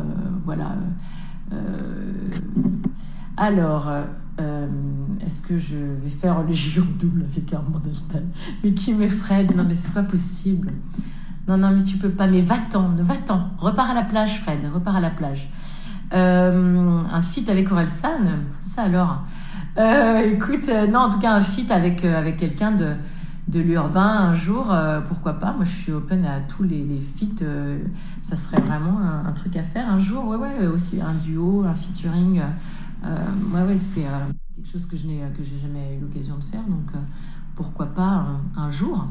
A: alors est-ce que je vais faire le J en double avec Armand Deltal? Mais qui m'est Fred? Non mais c'est pas possible. Non mais tu peux pas. Mais va-t'en, repars à la plage, Fred, repars à la plage. Un feat avec Orelsan, ça alors. Écoute, non, en tout cas un feat avec quelqu'un de l'urbain un jour, pourquoi pas. Moi je suis open à tous les feats, ça serait vraiment un truc à faire un jour. Ouais, aussi un duo, un featuring, c'est quelque chose que j'ai jamais eu l'occasion de faire, donc pourquoi pas un jour.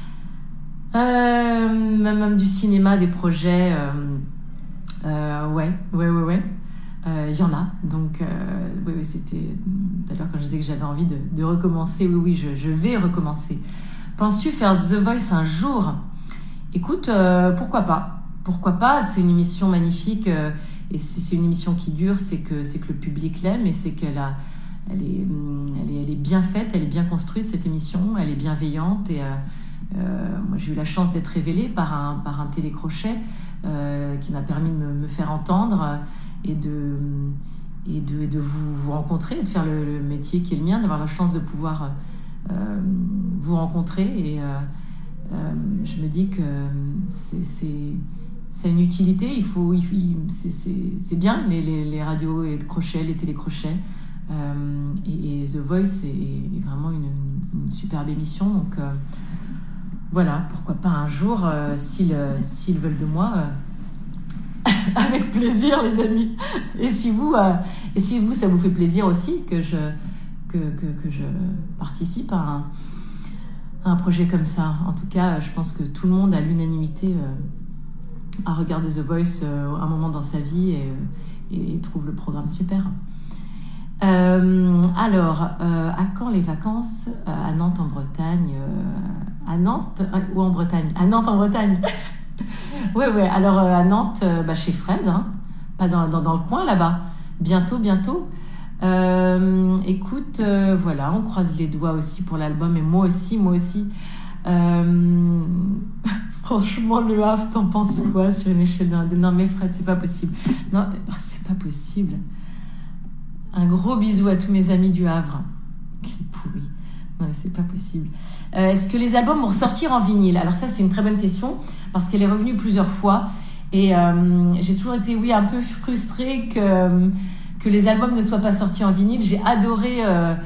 A: Même du cinéma, des projets, ouais. Il y en a, donc c'était tout à l'heure quand je disais que j'avais envie de recommencer. Oui, je vais recommencer. Penses-tu faire The Voice un jour? Écoute, pourquoi pas, c'est une émission magnifique, et si c'est une émission qui dure, c'est que le public l'aime, et c'est qu'elle est bien faite, elle est bien construite, cette émission, elle est bienveillante, et moi j'ai eu la chance d'être révélée par un télécrochet qui m'a permis de me faire entendre et de vous rencontrer, de faire le métier qui est le mien, d'avoir la chance de pouvoir vous rencontrer, et je me dis que c'est une utilité. C'est bien les radios et de crochets, les télécrochets, et The Voice est vraiment une superbe émission, donc voilà, pourquoi pas un jour, s'ils veulent de moi, avec plaisir les amis. Et si vous ça vous fait plaisir aussi que je participe à un projet comme ça. En tout cas, je pense que tout le monde à l'unanimité a regardé The Voice un moment dans sa vie et trouve le programme super. Alors, à quand les vacances? À Nantes en Bretagne, à Nantes ou en Bretagne? À Nantes en Bretagne. Ouais. Alors à Nantes, chez Fred, pas dans le coin là-bas. Bientôt. Écoute, voilà, on croise les doigts aussi pour l'album, et moi aussi. Franchement, Le Havre, t'en penses quoi sur une échelle de... Non mais Fred, c'est pas possible. Non, c'est pas possible. Un gros bisou à tous mes amis du Havre. Quel pourri. Non mais c'est pas possible. Est-ce que les albums vont ressortir en vinyle? Alors ça, c'est une très bonne question, parce qu'elle est revenue plusieurs fois, et j'ai toujours été un peu frustrée que les albums ne soient pas sortis en vinyle. J'ai adoré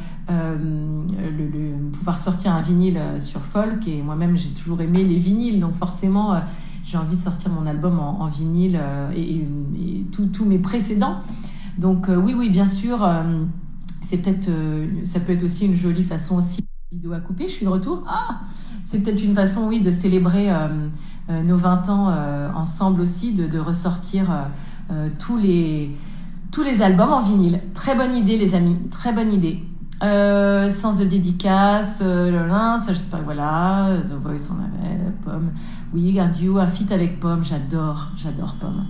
A: pouvoir sortir un vinyle sur Folk, et moi-même j'ai toujours aimé les vinyles, donc forcément j'ai envie de sortir mon album en vinyle, et tous mes précédents. Donc oui, bien sûr, c'est peut-être ça peut être aussi une jolie façon aussi, vidéo à couper. Je suis de retour. C'est peut-être une façon, oui, de célébrer nos 20 ans ensemble aussi, de ressortir tous les albums en vinyle. Très bonne idée, les amis, très bonne idée. Sens de dédicace, ça j'espère que voilà. The Voice on avait, Pomme. Oui, un duo, un feat avec Pomme, j'adore Pomme.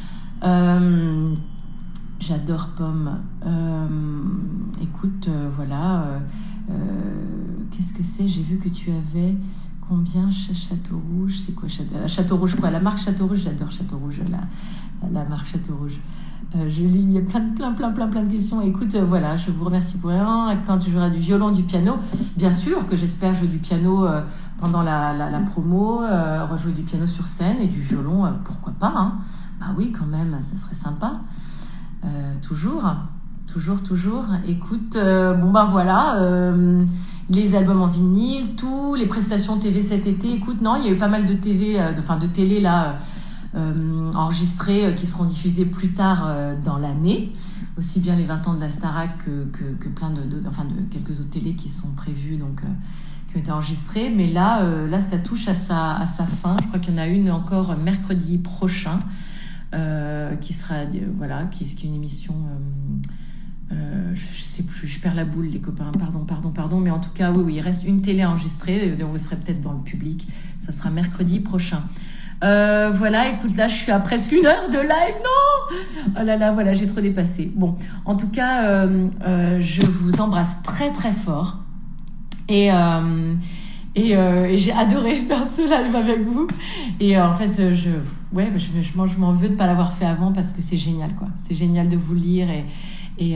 A: J'adore Pomme. Écoute, voilà. Qu'est-ce que c'est? J'ai vu que tu avais combien Château Rouge? C'est quoi Château Rouge quoi? La marque Château Rouge, j'adore Château Rouge, la marque Château Rouge. Je lis, il y a plein de questions. Écoute, voilà, je vous remercie pour rien. Quand tu joueras du violon, du piano, bien sûr que j'espère jouer du piano pendant la promo, rejouer du piano sur scène et du violon, pourquoi pas, hein. Bah oui, quand même, ça serait sympa. Toujours. Écoute, bon bah voilà, les albums en vinyle, tout, les prestations TV cet été. Écoute, non, il y a eu pas mal de de télé là. Enregistrés qui seront diffusés plus tard dans l'année, aussi bien les 20 ans de la Starac que plein de quelques autres télés qui sont prévues, donc qui ont été enregistrées, mais là ça touche à sa fin. Je crois qu'il y en a une encore mercredi prochain qui sera qui est une émission je sais plus, je perds la boule les copains, pardon, mais en tout cas oui, il reste une télé enregistrée, donc vous serez peut-être dans le public, ça sera mercredi prochain. Voilà, écoute, là je suis à presque 1 heure de live, non, oh là là, voilà, j'ai trop dépassé. Bon, en tout cas, je vous embrasse très très fort et j'ai adoré faire ce live avec vous. Et en fait, je m'en veux de pas l'avoir fait avant parce que c'est génial, quoi. C'est génial de vous lire et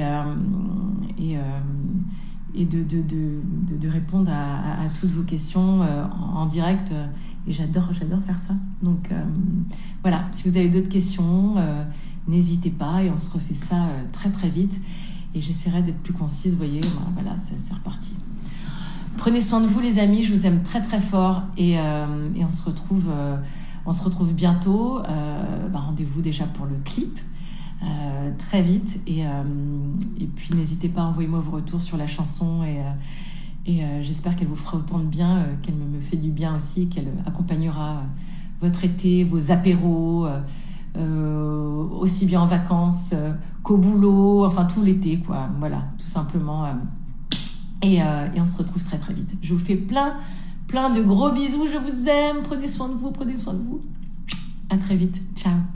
A: de répondre à toutes vos questions en direct. Et j'adore faire ça. Donc voilà, si vous avez d'autres questions, n'hésitez pas et on se refait ça très très vite. Et j'essaierai d'être plus concise, vous voyez, voilà, c'est reparti. Prenez soin de vous les amis, je vous aime très très fort et on se retrouve bientôt. Rendez-vous déjà pour le clip très vite et puis n'hésitez pas à envoyer moi vos retours sur la chanson et j'espère qu'elle vous fera autant de bien qu'elle me fait du bien aussi, qu'elle accompagnera votre été, vos apéros, aussi bien en vacances qu'au boulot, enfin tout l'été, quoi. Voilà, tout simplement. Et on se retrouve très très vite. Je vous fais plein de gros bisous, je vous aime. Prenez soin de vous. À très vite. Ciao.